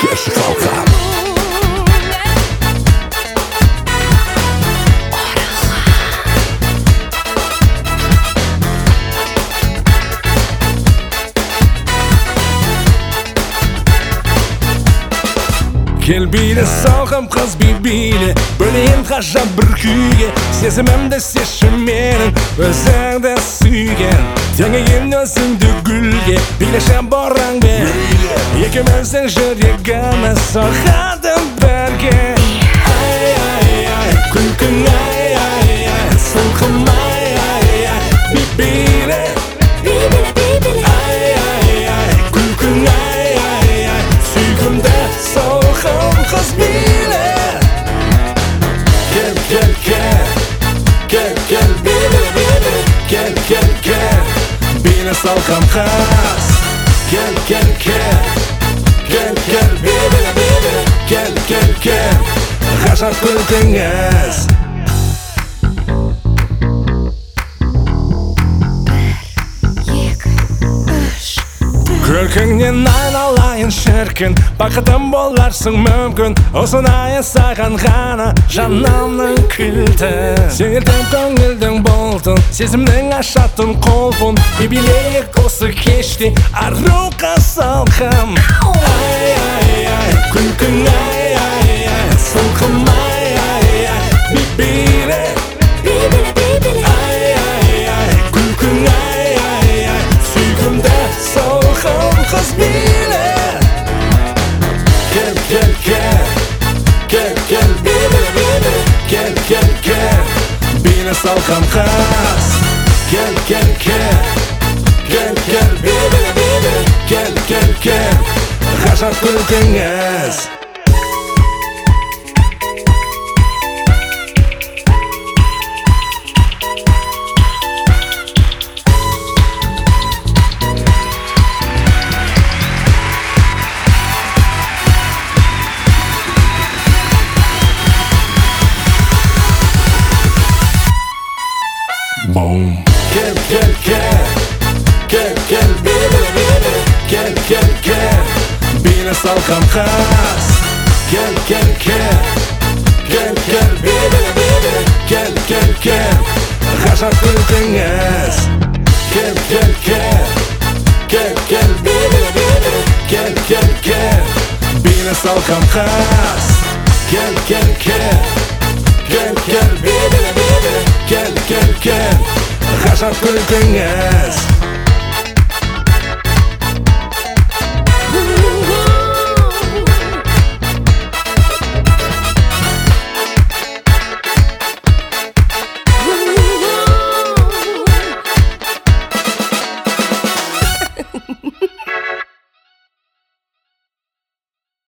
Кеш халқам Кел биле салқам қыз бейбейле Бөлейін ғажап бір күйге Сезімімді сеші менің өзіңді сүйген Теңейін өзіңді гүлге Билеші бораң бер Екеуміздің жүрегіміз соғады бірге Ай, ай, ай, күлкің ай, ай, ай Сылқым ай, ай, ай Бейбейле Ай, ай, ай, күлкің ай, ай, ай Сүйкімді салқам қыз биле Кел, кел, кел Кел, кел, биле, биле Кел, кел, кел Биле салқам қыз Кел, кел, кел Кел, кел, биле, биле Кел, кел, кел Ғажап күлкіңіз Күлкіңнен айналайын шіркін Бақытым боларсың мүмкін Осынайы саған ғана жанымның кілті Сүйілдім көңілдің болтын Сезімнің ашатын қолпын Бейбілейік осы кеште Аруға салқым Ай, ай, ай, күлкің ай, ай, ай Сылқым ай, ай, ай Бейбіле Ай, ай, ай, күлкің ай, ай, ай Сүйкімді салқым қыз биле Кел, кел, кел Кел, кел, биле, биле Кел, кел, кел Биле салқым қыз Кел, кел, кел Кел, кел, биле, биле Кел, кел, кел Ғажап күлкіңіз Boom. Kел, кел, кел Кел, кел, биле, биле Кел, кел, кел Биле салқам қыз Кел, кел, кел Кел, кел, биле, биле Кел, кел, кел Ғажап күлкіңіз Кел, кел, кел Кел, кел, биле, биле Кел, кел, кел Биле салқам қыз Кел, кел, кел Кел, кел, биле, биле Кел, кел, кел Ғажап күлкіңіз